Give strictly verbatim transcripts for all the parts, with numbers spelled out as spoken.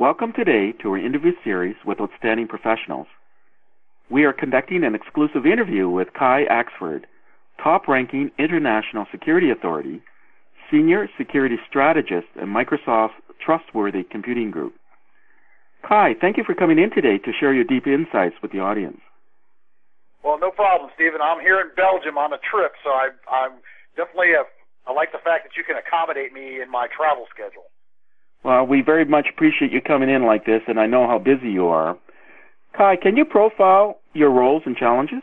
Welcome today to our interview series with outstanding professionals. We are conducting an exclusive interview with Kai Axford, top-ranking International Security Authority, Senior Security Strategist at Microsoft's Trustworthy Computing Group. Kai, thank you for coming in today to share your deep insights with the audience. Well, no problem, Stephen. I'm here in Belgium on a trip, so I, I'm definitely a, I like the fact that you can accommodate me in my travel schedule. Well, we very much appreciate you coming in like this, and I know how busy you are. Kai, can you profile your roles and challenges?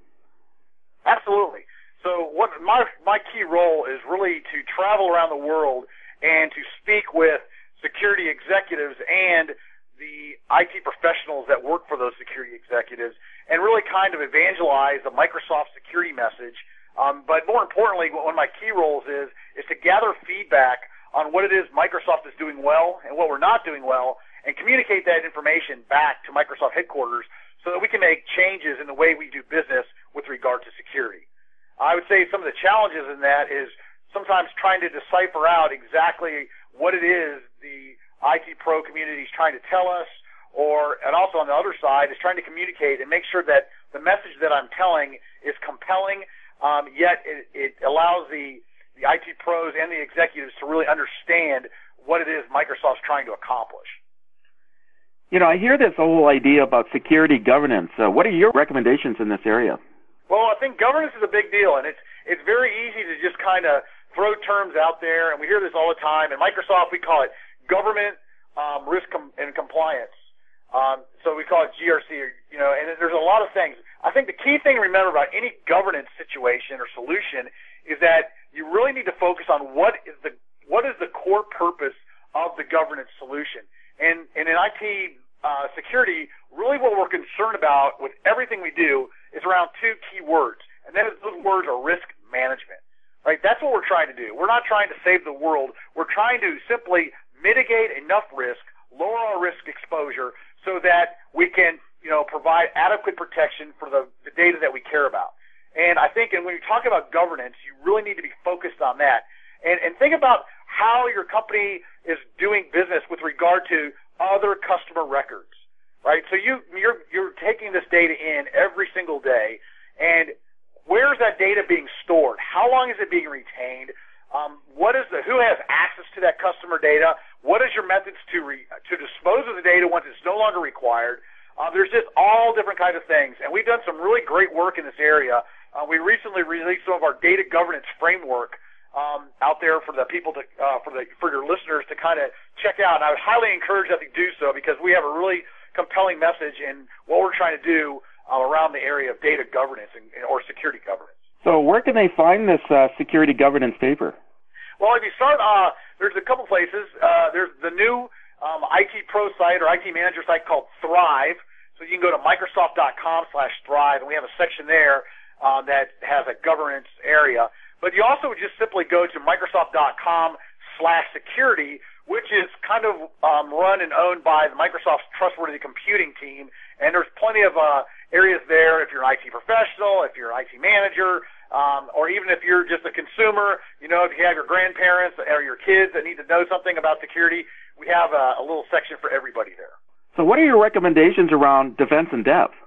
Absolutely. So what my my key role is really to travel around the world and to speak with security executives and the I T professionals that work for those security executives and really kind of evangelize the Microsoft security message. Um, but more importantly, one of my key roles is is to gather feedback on what it is Microsoft is doing well and what we're not doing well, and communicate that information back to Microsoft headquarters so that we can make changes in the way we do business with regard to security. I would say some of the challenges in that is sometimes trying to decipher out exactly what it is the I T pro community is trying to tell us, or, and also on the other side, is trying to communicate and make sure that the message that I'm telling is compelling, um, yet it, it allows the the I T pros and the executives to really understand what it is Microsoft's trying to accomplish. You know, I hear this whole idea about security governance. Uh, what are your recommendations in this area? Well, I think governance is a big deal, and it's it's very easy to just kind of throw terms out there, and we hear this all the time. In Microsoft, we call it government um, risk com- and compliance. Um, so we call it G R C, or, you know, and there's a lot of things. I think the key thing to remember about any governance situation or solution is that you really need to focus on what is the what is the core purpose of the governance solution. And, and in I T uh, security, really what we're concerned about with everything we do is around two key words, and then those words are risk management. Right? That's what we're trying to do. We're not trying to save the world. We're trying to simply mitigate enough risk, lower our risk exposure, so that we can, you know, provide adequate protection for the, the data that we care about. And I think, and when you talk about governance, you really need to be focused on that. And, and think about how your company is doing business with regard to other customer records, right? So you, you're, you're taking this data in every single day, and where's that data being stored? How long is it being retained? Um, what is the, who has access to that customer data? What is your methods to re, to dispose of the data once it's no longer required? Uh, there's just all different kinds of things, and we've done some really great work in this area. Uh, we recently released some of our data governance framework um, out there for the people to, uh, for the for your listeners to kind of check out. And I would highly encourage that you do so because we have a really compelling message in what we're trying to do uh, around the area of data governance and, or security governance. So where can they find this uh, security governance paper? Well, if you start, uh, there's a couple places. Uh, there's the new um, I T Pro site or I T Manager site called Thrive. So you can go to Microsoft.com slash Thrive, and we have a section there uh, that has a governance area. But you also would just simply go to Microsoft.com slash security, which is kind of um, run and owned by the Microsoft's Trustworthy Computing team. And there's plenty of uh, areas there if you're an I T professional, if you're an I T manager, um, or even if you're just a consumer, you know, if you have your grandparents or your kids that need to know something about security, we have a, a little section for everybody there. So what are your recommendations around defense in depth?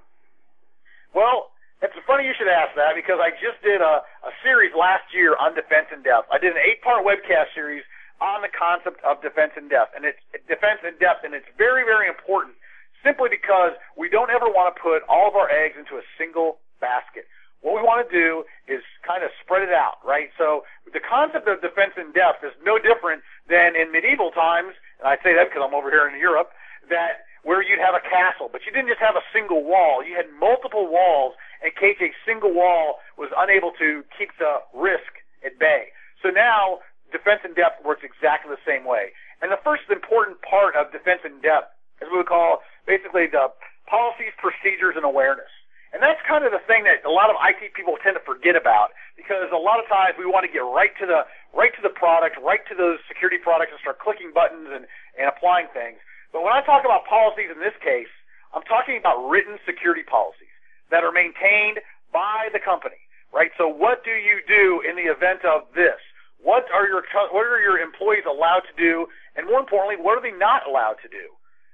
Well, it's funny you should ask that because I just did a, a series last year on defense in depth. I did an eight-part webcast series on the concept of defense in depth, and it's defense in depth, and it's very, very important simply because we don't ever want to put all of our eggs into a single basket. What we want to do is kind of spread it out, right? So the concept of defense in depth is no different than in medieval times, and I say that because I'm over here in Europe, that where you'd have a castle, but you didn't just have a single wall. You had multiple walls in case a single wall was unable to keep the risk at bay. So now defense in depth works exactly the same way. And the first important part of defense in depth is what we call basically the policies, procedures, and awareness. And that's kind of the thing that a lot of I T people tend to forget about because a lot of times we want to get right to the right to the product, right to those security products and start clicking buttons and, and applying things. But when I talk about policies in this case, I'm talking about written security policies that are maintained by the company, right? So what do you do in the event of this? What are your what are your employees allowed to do? And more importantly, what are they not allowed to do?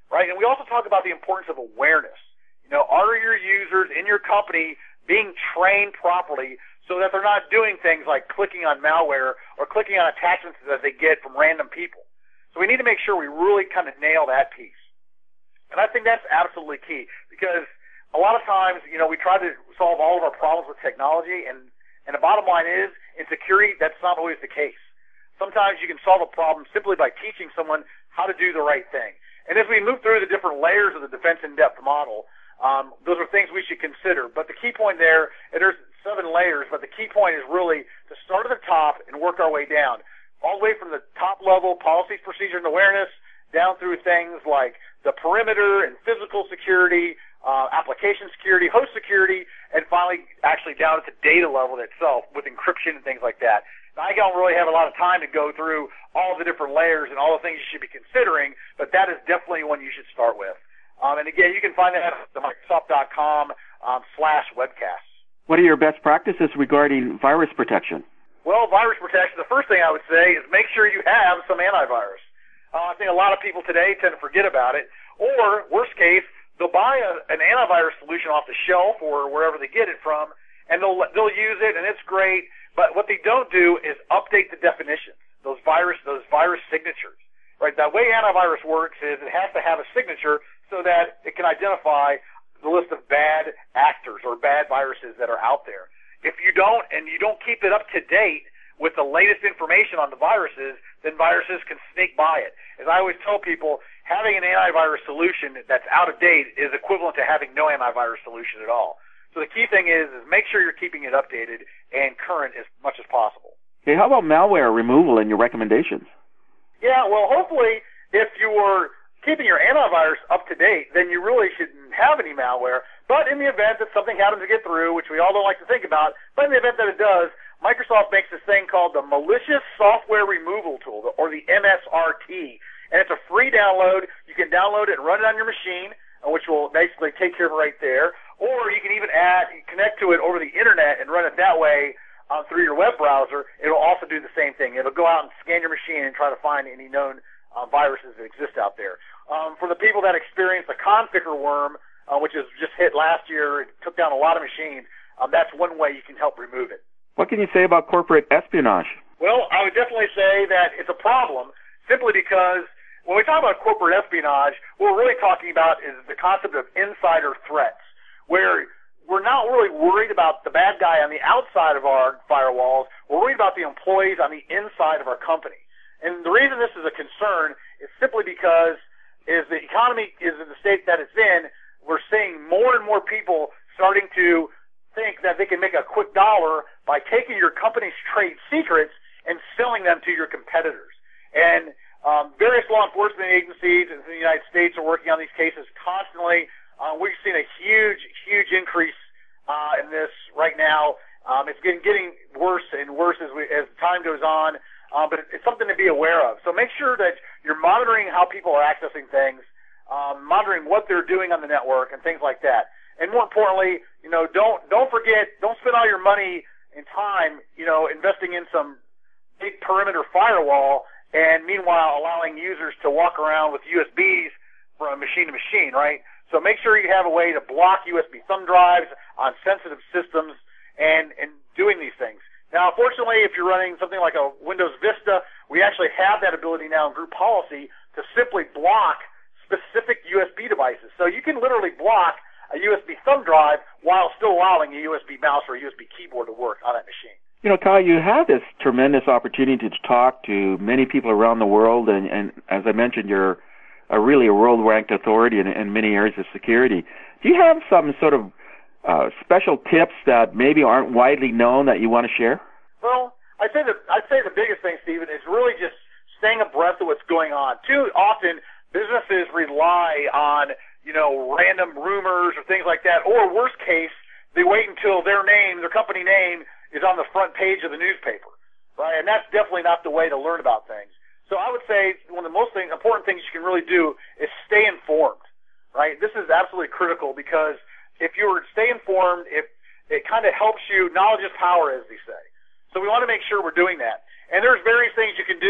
right? And we also talk about the importance of awareness. You know, are your users in your company being trained properly so that they're not doing things like clicking on malware or clicking on attachments that they get from random people? So we need to make sure we really kind of nail that piece. And I think that's absolutely key, because a lot of times, you know, we try to solve all of our problems with technology, and, and the bottom line is, in security, that's not always the case. Sometimes you can solve a problem simply by teaching someone how to do the right thing. And as we move through the different layers of the defense in-depth model, um, those are things we should consider. But the key point there, and there's seven layers, but the key point is really to start at the top and work our way down, all the way from the top level, policies, procedures, and awareness, down through things like the perimeter and physical security, uh, application security, host security, and finally actually down at the data level itself with encryption and things like that. Now, I don't really have a lot of time to go through all the different layers and all the things you should be considering, but that is definitely one you should start with. Um, and again, you can find that at the Microsoft dot com um, slash webcasts. What are your best practices regarding virus protection? Well, virus protection, the first thing I would say is make sure you have some antivirus. Uh, I think a lot of people today tend to forget about it, or worst case, they'll buy a, an antivirus solution off the shelf or wherever they get it from, and they'll they'll use it, and it's great. But what they don't do is update the definitions, those virus those virus signatures. Right? The way antivirus works is it has to have a signature so that it can identify the list of bad actors or bad viruses that are out there. If you don't, and you don't keep it up to date with the latest information on the viruses, then viruses can sneak by it. As I always tell people, having an antivirus solution that's out of date is equivalent to having no antivirus solution at all. So the key thing is, is make sure you're keeping it updated and current as much as possible. Okay, how about malware removal and your recommendations? Yeah, well, hopefully, if you were keeping your antivirus up to date, then you really shouldn't have any malware. But in the event that something happens to get through, which we all don't like to think about, but in the event that it does, Microsoft makes this thing called the Malicious Software Removal Tool, or the M S R T, and it's a free download. You can download it and run it on your machine, which will basically take care of it right there. Or you can even add, connect to it over the internet and run it that way uh, through your web browser. It'll also do the same thing. It'll go out and scan your machine and try to find any known uh, viruses that exist out there. Um, for the people that experience the Conficker worm, uh, which has just hit last year, it took down a lot of machines, um, that's one way you can help remove it. What can you say about corporate espionage? Well, I would definitely say that it's a problem simply because when we talk about corporate espionage, what we're really talking about is the concept of insider threats, where we're not really worried about the bad guy on the outside of our firewalls. We're worried about the employees on the inside of our company. And the reason this is a concern is simply because as the economy is in the state that it's in, we're seeing more and more people starting to think that they can make a quick dollar by taking your company's trade secrets and selling them to your competitors. And um, various law enforcement agencies in the United States are working on these cases constantly. Uh, we've seen a huge, huge increase uh, in this right now. Um, it's getting, getting worse and worse as, we, as time goes on, uh, but it's something to be aware of. So make sure that you're monitoring how people are accessing things, um, monitoring what they're doing on the network and things like that. And more importantly, you know, don't don't forget, don't spend all your money and time, you know, investing in some big perimeter firewall, and meanwhile allowing users to walk around with U S Bs from machine to machine, right? So make sure you have a way to block U S B thumb drives on sensitive systems and and doing these things. Now, fortunately, if you're running something like a Windows Vista, we actually have that ability now in group policy to simply block specific U S B devices. So you can literally block a U S B thumb drive while still allowing a U S B mouse or a U S B keyboard to work on that machine. You know, Kai, you have this tremendous opportunity to talk to many people around the world, and, and as I mentioned, you're a really a world-ranked authority in, in many areas of security. Do you have some sort of uh, special tips that maybe aren't widely known that you want to share? Well, I'd say the I'd say the biggest thing, Stephen, is really just staying abreast of what's going on. Too often, businesses rely on you know, random rumors or things like that, or worst case, they wait until their name, their company name, is on the front page of the newspaper, right? And that's definitely not the way to learn about things. So I would say one of the most thing, important things you can really do is stay informed, right? This is absolutely critical because if you were to stay informed, it, it kind of helps you, knowledge is power, as they say. So we want to make sure we're doing that. And there's various things you can do.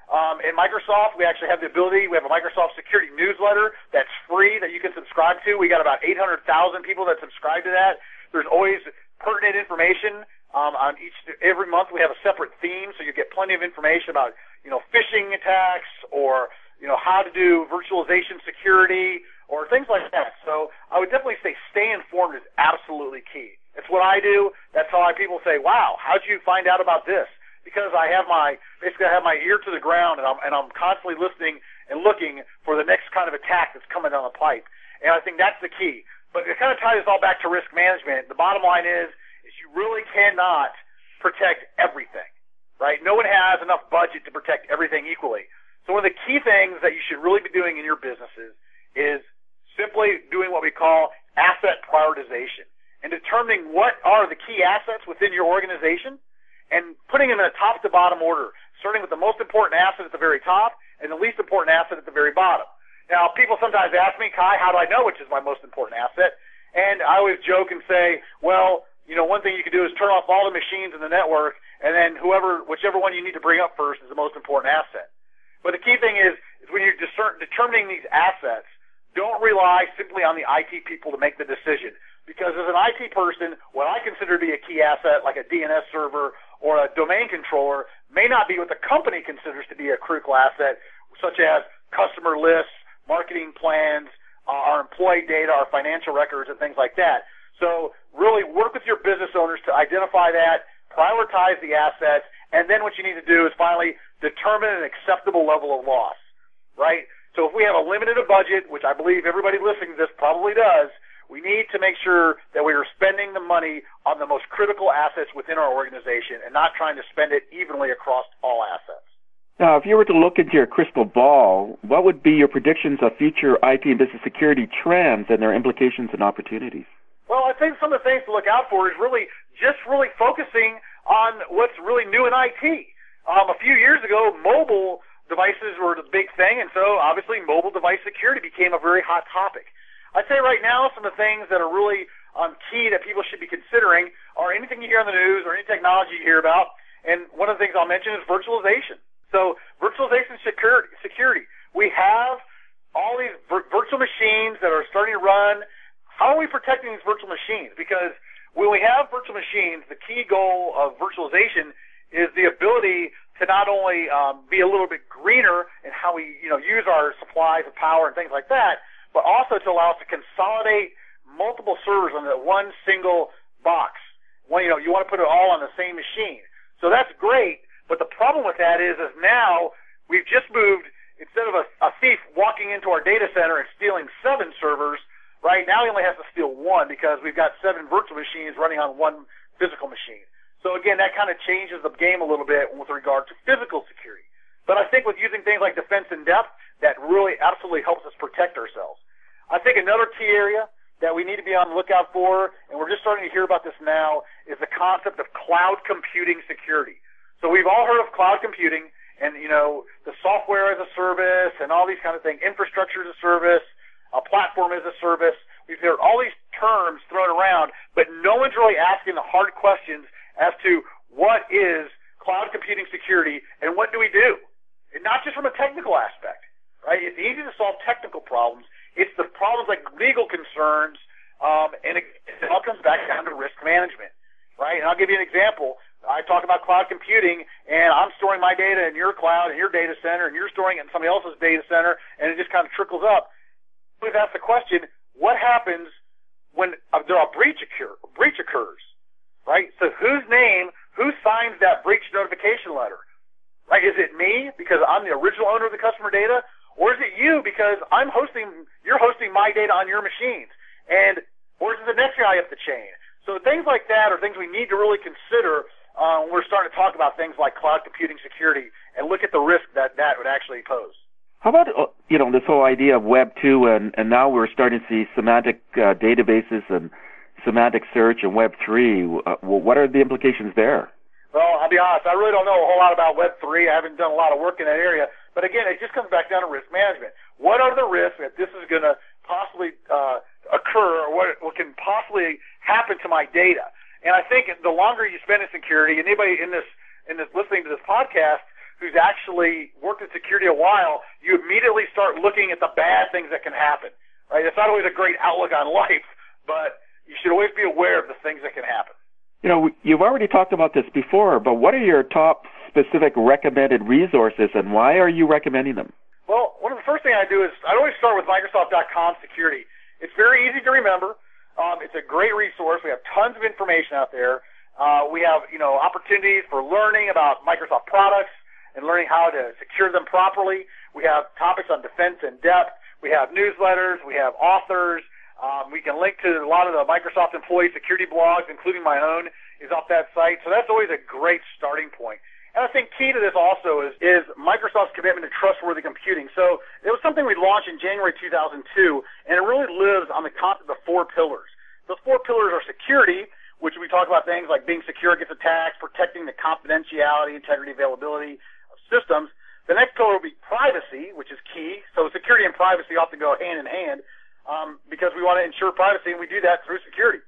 Um, in Microsoft, we actually have the ability, we have a Microsoft security newsletter that's free that you can subscribe to. We got about eight hundred thousand people that subscribe to that. There's always pertinent information. Um, on each, every month we have a separate theme, so you get plenty of information about, you know, phishing attacks or, you know, how to do virtualization security or things like that. So I would definitely say stay informed is absolutely key. It's what I do. That's how I, people say, wow, how'd you find out about this? Because I have my, basically I have my ear to the ground, and I'm, and I'm constantly listening and looking for the next kind of attack that's coming down the pipe. And I think that's the key. But it kind of ties this all back to risk management. The bottom line is, is you really cannot protect everything, right? No one has enough budget to protect everything equally. So one of the key things that you should really be doing in your businesses is simply doing what we call asset prioritization and determining what are the key assets within your organization and putting them in a top to bottom order, starting with the most important asset at the very top and the least important asset at the very bottom. Now, people sometimes ask me, Kai, how do I know which is my most important asset? And I always joke and say, well, you know, one thing you can do is turn off all the machines in the network, and then whoever, whichever one you need to bring up first is the most important asset. But the key thing is, is when you're discern, determining these assets, don't rely simply on the I T people to make the decision. Because as an I T person, what I consider to be a key asset, like a D N S server or a domain controller, may not be what the company considers to be a critical asset, such as customer lists, marketing plans, uh, our employee data, our financial records, and things like that. So really work with your business owners to identify that, prioritize the assets, and then what you need to do is finally determine an acceptable level of loss, right? So if we have a limited budget, which I believe everybody listening to this probably does, we need to make sure that we are spending the money on the most critical assets within our organization and not trying to spend it evenly across all assets. Now, if you were to look into your crystal ball, what would be your predictions of future I T and business security trends and their implications and opportunities? Well, I think some of the things to look out for is really just really focusing on what's really new in I T. Um, a few years ago, mobile devices were the big thing, and so obviously mobile device security became a very hot topic. I'd say right now some of the things that are really um, key that people should be considering are anything you hear on the news or any technology you hear about, and one of the things I'll mention is virtualization. So virtualization security, security. We have all these vir- virtual machines that are starting to run. How are we protecting these virtual machines? Because when we have virtual machines, the key goal of virtualization is the ability to not only um, be a little bit greener in how we, you know, use our supplies of power and things like that, but also to allow us to consolidate multiple servers on that one single box. One, you know, you want to put it all on the same machine. So that's great, but the problem with that is, is now we've just moved, instead of a, a thief walking into our data center and stealing seven servers, right, now he only has to steal one because we've got seven virtual machines running on one physical machine. So again, that kind of changes the game a little bit with regard to physical security. But I think with using things like defense in depth, that really absolutely helps us protect ourselves. I think another key area that we need to be on the lookout for, and we're just starting to hear about this now, is the concept of cloud computing security. So we've all heard of cloud computing and, you know, the software as a service and all these kind of things, infrastructure as a service, a platform as a service. We've heard all these terms thrown around, but no one's really asking the hard questions as to what is cloud computing security and what do we do? And not just from a technical aspect, right? It's easy to solve technical problems. It's the problems like legal concerns, um, and it, it all comes back down to risk management, right? And I'll give you an example. I talk about cloud computing, and I'm storing my data in your cloud, in your data center, and you're storing it in somebody else's data center, and it just kind of trickles up. We've asked the question, what happens when a, a breach, occur, breach occurs, right? So whose name, who signs that breach notification letter, right? Is it me because I'm the original owner of the customer data, or is it you because I'm hosting, you're hosting my data on your machines, and or is it the next guy up the chain? So things like that are things we need to really consider uh, when we're starting to talk about things like cloud computing security and look at the risk that that would actually pose. How about, you know, this whole idea of Web two, and, and now we're starting to see semantic uh, databases and semantic search and Web three. Uh, what are the implications there? Well, I'll be honest, I really don't know a whole lot about Web three. I haven't done a lot of work in that area. But again, it just comes back down to risk management. What are the risks that this is going to possibly uh, occur, or what, what can possibly happen to my data? And I think the longer you spend in security, and anybody in this in this listening to this podcast who's actually worked in security a while, you immediately start looking at the bad things that can happen, right? It's not always a great outlook on life, but you should always be aware of the things that can happen. You know, you've already talked about this before, but what are your top specific recommended resources, and why are you recommending them? Well, one of the first things I do is I always start with Microsoft dot com security. It's very easy to remember. Um, it's a great resource. We have tons of information out there. Uh, we have, you know, opportunities for learning about Microsoft products and learning how to secure them properly. We have topics on defense in depth. We have newsletters. We have authors. Um, we can link to a lot of the Microsoft employee security blogs, including my own, is off that site. So that's always a great starting point. And I think key to this also is, is Microsoft's commitment to trustworthy computing. So it was something we launched in January two thousand two, and it really lives on the concept of four pillars. Those four pillars are security, which we talk about things like being secure against attacks, protecting the confidentiality, integrity, availability of systems. The next pillar will be privacy, which is key. So security and privacy often go hand in hand um, because we want to ensure privacy, and we do that through security.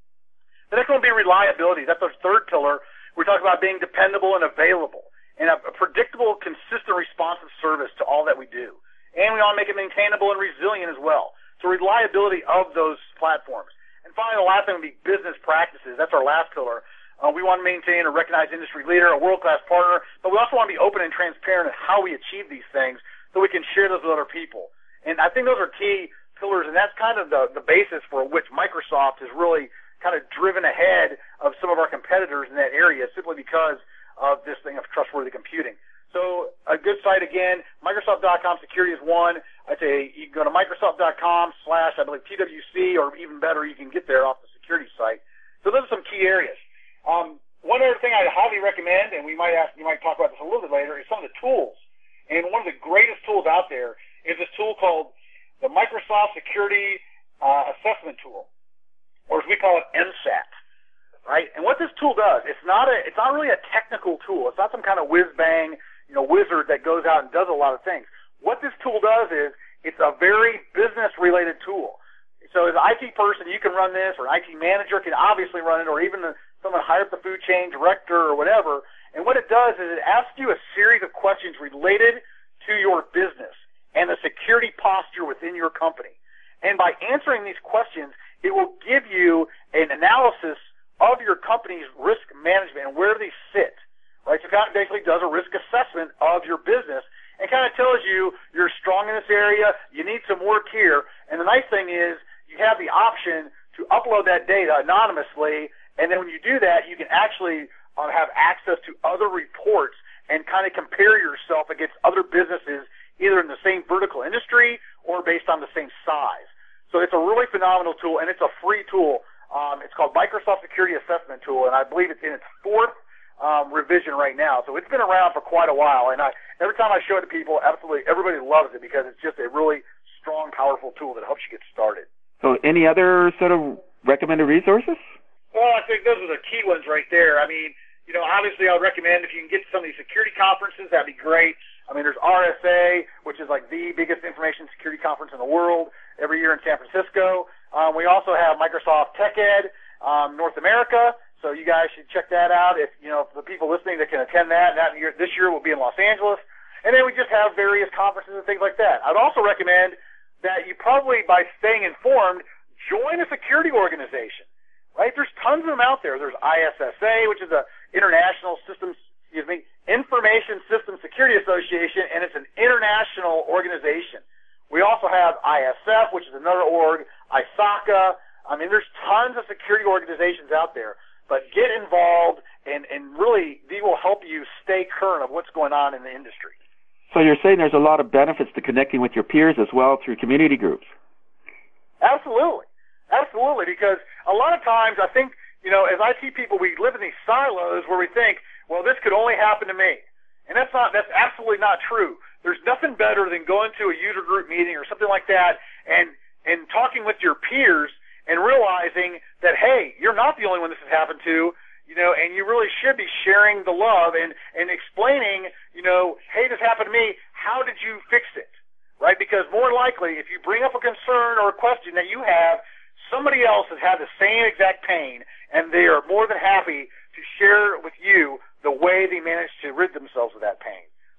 The next one will be reliability. That's our third pillar. We talk about being dependable and available and a, a predictable, consistent, responsive service to all that we do. And we want to make it maintainable and resilient as well. So reliability of those platforms. And finally, the last thing would be business practices. That's our last pillar. Uh, we want to maintain a recognized industry leader, a world-class partner, but we also want to be open and transparent in how we achieve these things so we can share those with other people. And I think those are key pillars, and that's kind of the, the basis for which Microsoft has really kind of driven ahead of some of our competitors in that area simply because of this thing of trustworthy computing. So a good site, again, Microsoft dot com security is one. I'd say you can go to Microsoft dot com slash, I believe, T W C, or even better, you can get there off the security site. So those are some key areas. Um, one other thing I highly recommend, and we might ask, you might talk about this a little bit later, is some of the tools. And one of the greatest tools out there is this tool called the Microsoft Security uh, Assessment Tool, or as we call it, M SAT. Right? And what this tool does, it's not a, it's not really a technical tool. It's not some kind of whiz-bang, you know, wizard that goes out and does a lot of things. What this tool does is it's a very business-related tool. So as an I T person, you can run this, or an I T manager can obviously run it, or even the, someone higher up the food chain, director, or whatever. And what it does is it asks you a series of questions related to your business and the security posture within your company. And by answering these questions, it will give you an analysis of your company's risk management and where they sit. Right? So it kind of basically does a risk assessment of your business and kind of tells you you're strong in this area, you need some work here. And the nice thing is you have the option to upload that data anonymously, and then when you do that, you can actually uh, have access to other reports and kind of compare yourself against other businesses either in the same vertical industry or based on the same size. So it's a really phenomenal tool, and it's a free tool. Um, it's called Microsoft Security Assessment Tool, and I believe it's in its fourth um, revision right now. So it's been around for quite a while, and I, every time I show it to people, absolutely everybody loves it because it's just a really strong, powerful tool that helps you get started. So any other sort of recommended resources? Well, I think those are the key ones right there. I mean, you know, obviously I would recommend if you can get to some of these security conferences, that'd be great. I mean, there's R S A, which is like the biggest information security conference in the world every year in San Francisco. Um, we also have Microsoft TechEd um, North America, so you guys should check that out. If you know, for the people listening that can attend that, and that year, this year will be in Los Angeles. And then we just have various conferences and things like that. I'd also recommend that you probably, by staying informed, join a security organization. Right? There's tons of them out there. There's I S S A, which is a International Systems, excuse me, Information Systems Security Association, and it's an international organization. We also have I S F, which is another org, I S A C A. I mean, there's tons of security organizations out there. But get involved, and, and really, they will help you stay current of what's going on in the industry. So you're saying there's a lot of benefits to connecting with your peers as well through community groups? Absolutely. Absolutely, because a lot of times I think, you know, as I T people, we live in these silos where we think, well, this could only happen to me. And that's not, that's absolutely not true. There's nothing better than going to a user group meeting or something like that and, and talking with your peers and realizing that, hey, you're not the only one this has happened to, you know, and you really should be sharing the love and, and explaining, you know, hey, this happened to me. How did you fix it? Right? Because more likely, if you bring up a concern or a question that you have, somebody else has had the same exact pain, and they are more than happy to share with you the way they managed to rid themselves of that pain.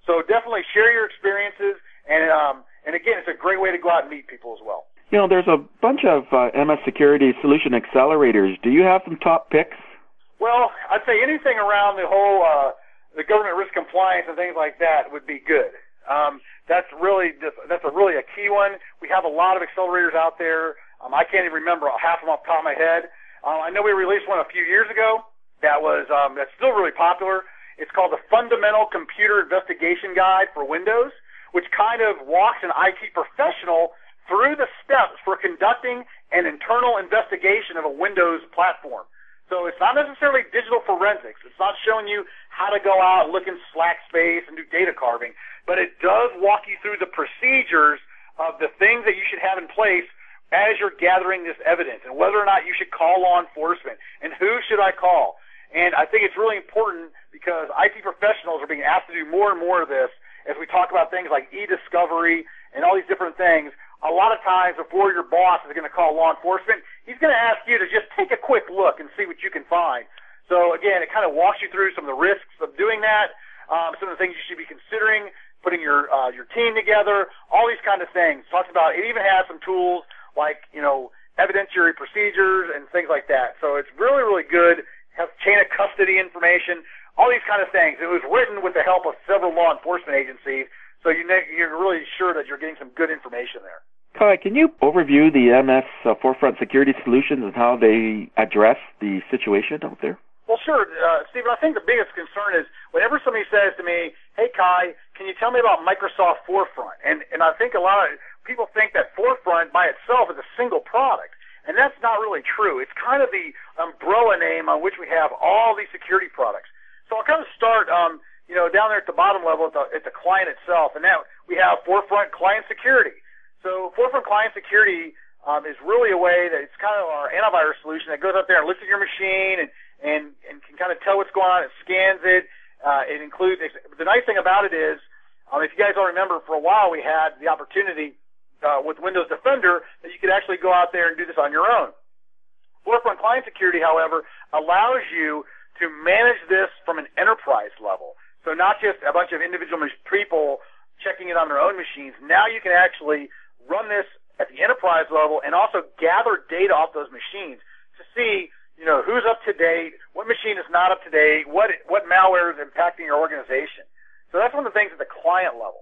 So definitely share your experiences, and um, and again, it's a great way to go out and meet people as well. You know, there's a bunch of uh, M S Security Solution Accelerators. Do you have some top picks? Well, I'd say anything around the whole uh, the government risk compliance and things like that would be good. Um, that's really that's a really a key one. We have a lot of accelerators out there. Um, I can't even remember half of them off the top of my head. Uh, I know we released one a few years ago that was um, that's still really popular. It's called the Fundamental Computer Investigation Guide for Windows, which kind of walks an I T professional through the steps for conducting an internal investigation of a Windows platform. So it's not necessarily digital forensics. It's not showing you how to go out and look in Slack space and do data carving, but it does walk you through the procedures of the things that you should have in place as you're gathering this evidence and whether or not you should call law enforcement and who should I call. And I think it's really important because I T professionals are being asked to do more and more of this as we talk about things like e-discovery and all these different things. A lot of times before your boss is going to call law enforcement, he's going to ask you to just take a quick look and see what you can find. So, again, it kind of walks you through some of the risks of doing that, um, some of the things you should be considering, putting your uh, your team together, all these kind of things. Talks about it even has some tools like, you know, evidentiary procedures and things like that. So it's really, really good. Has chain of custody information, all these kind of things. It was written with the help of several law enforcement agencies, so you ne- you're really sure that you're getting some good information there. Kai, can you overview the M S uh, Forefront Security Solutions and how they address the situation out there? Well, sure, uh, Stephen. I think the biggest concern is whenever somebody says to me, "Hey, Kai, can you tell me about Microsoft Forefront?" And and I think a lot of people think that Forefront by itself is a single product. And that's not really true. It's kind of the umbrella name on which we have all these security products. So I'll kind of start, um, you know, down there at the bottom level at the, at the client itself. And now we have Forefront Client Security. So Forefront Client Security um, is really a way that it's kind of our antivirus solution that goes up there and looks at your machine and, and, and can kind of tell what's going on. It scans it. Uh, it includes – the nice thing about it is, um, if you guys all remember, for a while we had the opportunity – Uh, with Windows Defender, that you could actually go out there and do this on your own. Forefront Client Security, however, allows you to manage this from an enterprise level. So not just a bunch of individual people checking it on their own machines. Now you can actually run this at the enterprise level and also gather data off those machines to see, you know, who's up to date, what machine is not up to date, what what malware is impacting your organization. So that's one of the things at the client level.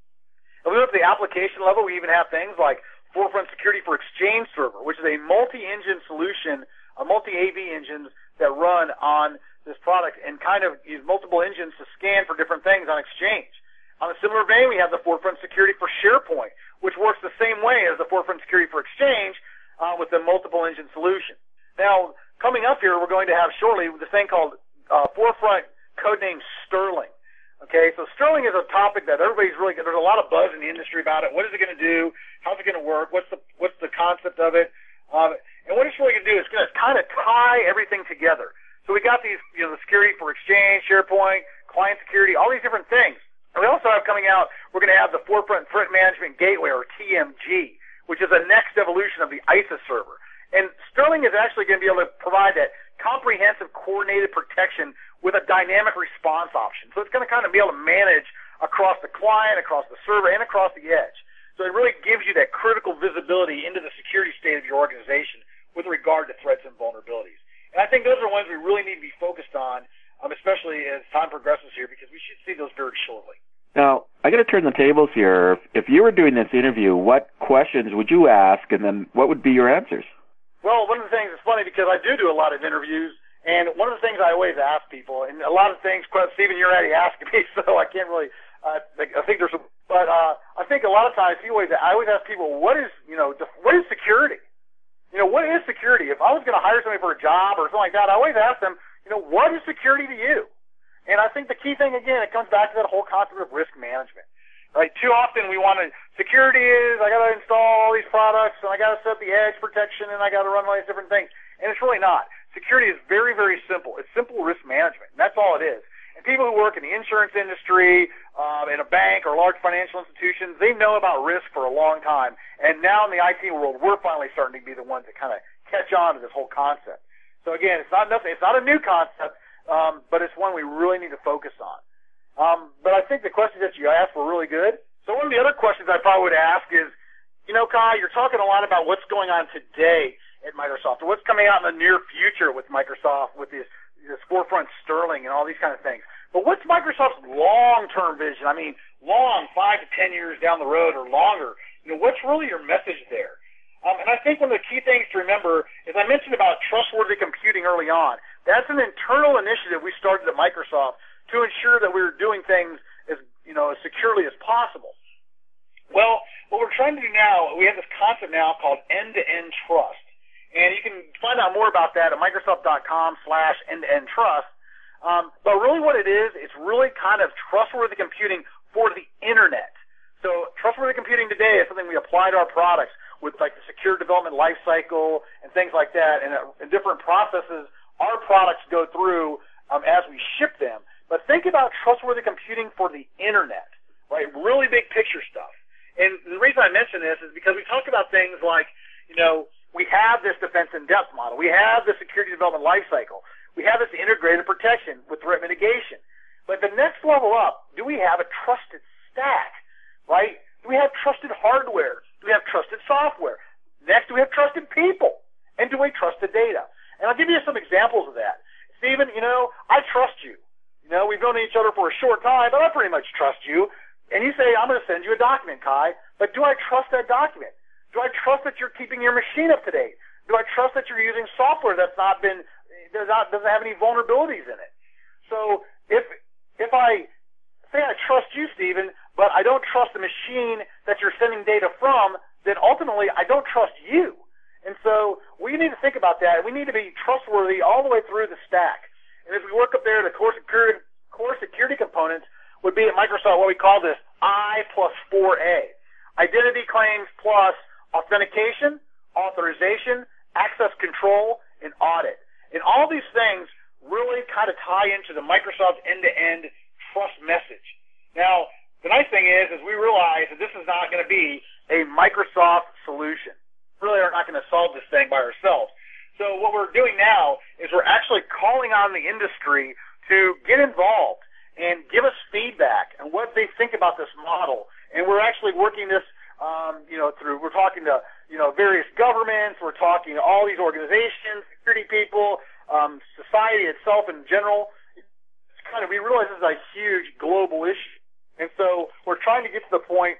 If we look at the application level, we even have things like Forefront Security for Exchange Server, which is a multi-engine solution, a multi-A V engines that run on this product and kind of use multiple engines to scan for different things on Exchange. On a similar vein, we have the Forefront Security for SharePoint, which works the same way as the Forefront Security for Exchange uh, with the multiple engine solution. Now, coming up here, we're going to have shortly this thing called uh, Forefront codename Sterling. Okay, so Sterling is a topic that everybody's really, there's a lot of buzz in the industry about it. What is it going to do? How's it going to work? What's the what's the concept of it? Um, and what it's really going to do is going to kind of tie everything together. So we got these, you know, the security for Exchange, SharePoint, client security, all these different things. And we also have coming out, we're going to have the Forefront Threat Management Gateway, or T M G, which is the next evolution of the I S A server. And Sterling is actually going to be able to provide that comprehensive coordinated protection with a dynamic response option. So it's going to kind of be able to manage across the client, across the server, and across the edge. So it really gives you that critical visibility into the security state of your organization with regard to threats and vulnerabilities. And I think those are ones we really need to be focused on, um, especially as time progresses here, because we should see those very shortly. Now, I got to turn the tables here. If you were doing this interview, what questions would you ask, and then what would be your answers? Well, one of the things, it's funny because I do do a lot of interviews, and one of the things I always ask people, and a lot of things, Stephen, you're already asking me, so I can't really, uh, I think there's, a, but uh, I think a lot of times, you always, I always ask people, what is, you know, what is security? You know, what is security? If I was going to hire somebody for a job or something like that, I always ask them, you know, what is security to you? And I think the key thing, again, it comes back to that whole concept of risk management. Right? Too often we want to, security is, I got to install all these products, and I got to set the edge protection, and I got to run all these different things. And it's really not. Security is very, very simple. It's simple risk management. That's all it is. And people who work in the insurance industry, um, in a bank or large financial institutions, they know about risk for a long time. And now in the I T world, we're finally starting to be the ones that kind of catch on to this whole concept. So again, it's not nothing. It's not a new concept, um, but it's one we really need to focus on. Um, but I think the questions that you asked were really good. So one of the other questions I probably would ask is, you know, Kai, you're talking a lot about what's going on today at Microsoft, or what's coming out in the near future with Microsoft, with this, this forefront Sterling and all these kind of things. But what's Microsoft's long-term vision? I mean, long, five to ten years down the road or longer. You know, what's really your message there? Um, and I think one of the key things to remember is I mentioned about trustworthy computing early on. That's an internal initiative we started at Microsoft to ensure that we were doing things as, you know, as securely as possible. Well, what we're trying to do now, we have this concept now called end-to-end trust. And you can find out more about that at Microsoft.com slash end-to-end trust. Um, but really what it is, it's really kind of trustworthy computing for the Internet. So trustworthy computing today is something we apply to our products with like the secure development lifecycle and things like that, and, uh, and different processes our products go through um, as we ship them. But think about trustworthy computing for the Internet, right? Really big picture stuff. And the reason I mention this is because we talk about things like, you know, we have this defense in depth model. We have the security development lifecycle. We have this integrated protection with threat mitigation. But the next level up, do we have a trusted stack, right? Do we have trusted hardware? Do we have trusted software? Next, do we have trusted people? And do we trust the data? And I'll give you some examples of that. Stephen, you know, I trust you. You know, we've known each other for a short time, but I pretty much trust you. And you say, I'm going to send you a document, Kai, but do I trust that document? Do I trust that you're keeping your machine up to date? Do I trust that you're using software that's not been, does not, doesn't have any vulnerabilities in it? So if, if I say I trust you, Stephen, but I don't trust the machine that you're sending data from, then ultimately I don't trust you. And so we need to think about that. We need to be trustworthy all the way through the stack. And as we work up there, the core security, core security components would be at Microsoft what we call this I plus four A. Identity claims plus authentication, authorization, access control, and audit. And all these things really kind of tie into the Microsoft end-to-end trust message. Now, the nice thing is, is we realize that this is not going to be a Microsoft solution. We really are not going to solve this thing by ourselves. So what we're doing now is we're actually calling on the industry to get involved and give us feedback on what they think about this model. And we're actually working this, um, you know, through, we're talking to, you know, various governments, we're talking to all these organizations, security people, um, society itself in general. It's kind of, we realize this is a huge global issue. And so we're trying to get to the point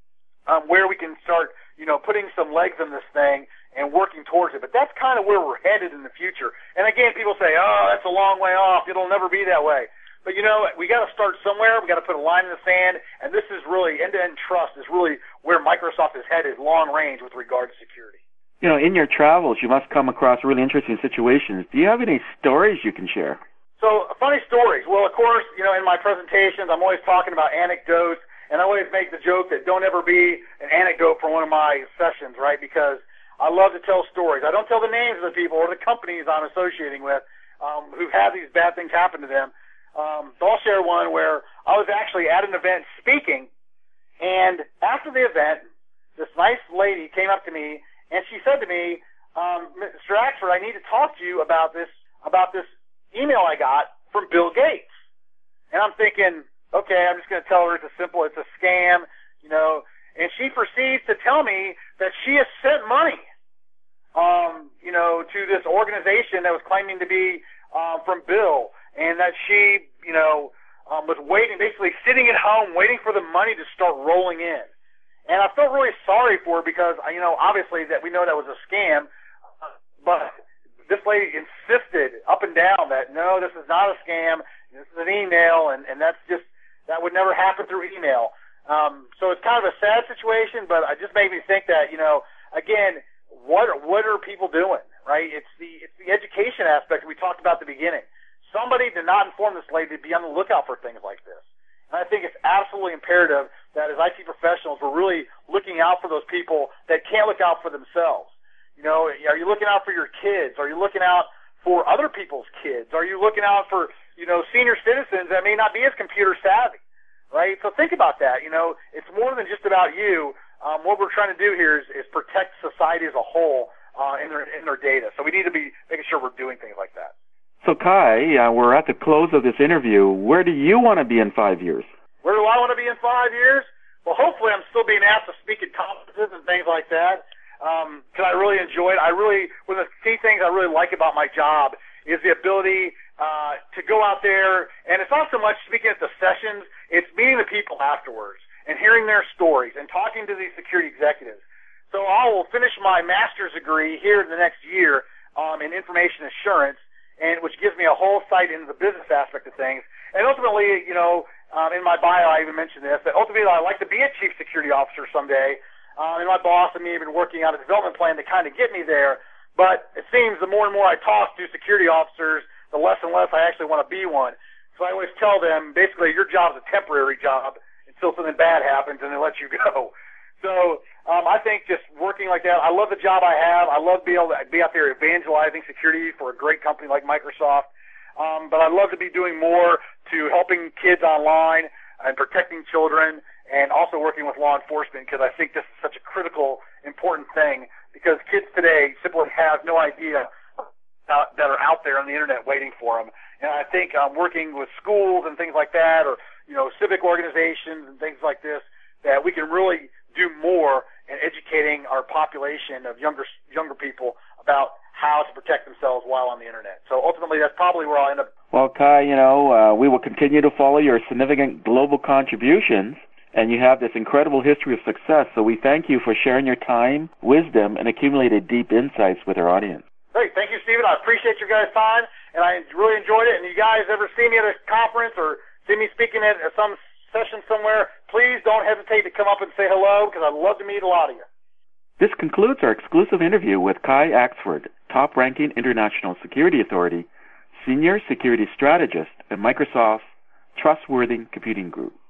um, where we can start, you know, putting some legs in this thing and working towards it. But that's kind of where we're headed in the future. And again, people say, oh, that's a long way off. It'll never be that way. But, you know, we got to start somewhere. We got to put a line in the sand. And this is really, end-to-end trust is really where Microsoft is headed long range with regard to security. You know, in your travels, you must come across really interesting situations. Do you have any stories you can share? So, funny stories. Well, of course, you know, in my presentations, I'm always talking about anecdotes. And I always make the joke that don't ever be an anecdote from one of my sessions, right? Because I love to tell stories. I don't tell the names of the people or the companies I'm associating with um, who've had these bad things happen to them. Um, so I'll share one where I was actually at an event speaking, and after the event, this nice lady came up to me, and she said to me, um, Mister Axford, I need to talk to you about this, about this email I got from Bill Gates. And I'm thinking, okay, I'm just going to tell her it's a simple, it's a scam, you know. And she proceeds to tell me that she has sent money, um, you know, to this organization that was claiming to be um, from Bill, and that she, you know, um, was waiting, basically sitting at home, waiting for the money to start rolling in. And I felt really sorry for her because, you know, obviously that we know that was a scam, but this lady insisted up and down that, no, this is not a scam, this is an email, and, and that's just, that would never happen through email. Um, so it's kind of a sad situation, but it just made me think that, you know, again, what what are people doing, right? It's the it's the education aspect we talked about at the beginning. Somebody did not inform this lady to be on the lookout for things like this. And I think it's absolutely imperative that as I T professionals, we're really looking out for those people that can't look out for themselves. You know, are you looking out for your kids? Are you looking out for other people's kids? Are you looking out for, you know, senior citizens that may not be as computer savvy, right? So think about that. You know, it's more than just about you. Um, what we're trying to do here is, is protect society as a whole uh, in their in their data. So we need to be making sure we're doing things like that. So, Kai, uh, we're at the close of this interview. Where do you want to be in five years? Where do I want to be in five years? Well, hopefully I'm still being asked to speak at conferences and things like that, because um, I really enjoy it. I really, one of the key things I really like about my job is the ability uh, to go out there, and it's not so much speaking at the sessions, it's meeting the people afterwards and hearing their stories and talking to these security executives. So I will finish my master's degree here in the next year um, in information assurance, and which gives me a whole sight into the business aspect of things. And ultimately, you know, um, in my bio I even mentioned this, that ultimately I'd like to be a chief security officer someday. Um, and my boss and me have been working on a development plan to kind of get me there. But it seems the more and more I talk to security officers, the less and less I actually want to be one. So I always tell them, basically, your job is a temporary job until something bad happens and they let you go. So um, I think just working like that, I love the job I have. I love being able to be out there evangelizing security for a great company like Microsoft. Um, but I'd love to be doing more to helping kids online and protecting children, and also working with law enforcement, because I think this is such a critical, important thing, because kids today simply have no idea uh, that are out there on the internet waiting for them. And I think um, working with schools and things like that, or you know, civic organizations and things like this, that we can really do more in educating our population of younger younger people about how to protect themselves while on the internet. So ultimately, that's probably where I'll end up. Well, Kai, you know, uh, we will continue to follow your significant global contributions, and you have this incredible history of success. So we thank you for sharing your time, wisdom, and accumulated deep insights with our audience. Great. Thank you, Stephen. I appreciate your guys' time, and I really enjoyed it. And you guys ever see me at a conference or see me speaking at some session somewhere, please don't hesitate to come up and say hello, because I'd love to meet a lot of you. This concludes our exclusive interview with Kai Axford, top-ranking International Security Authority, Senior Security Strategist at Microsoft's Trustworthy Computing Group.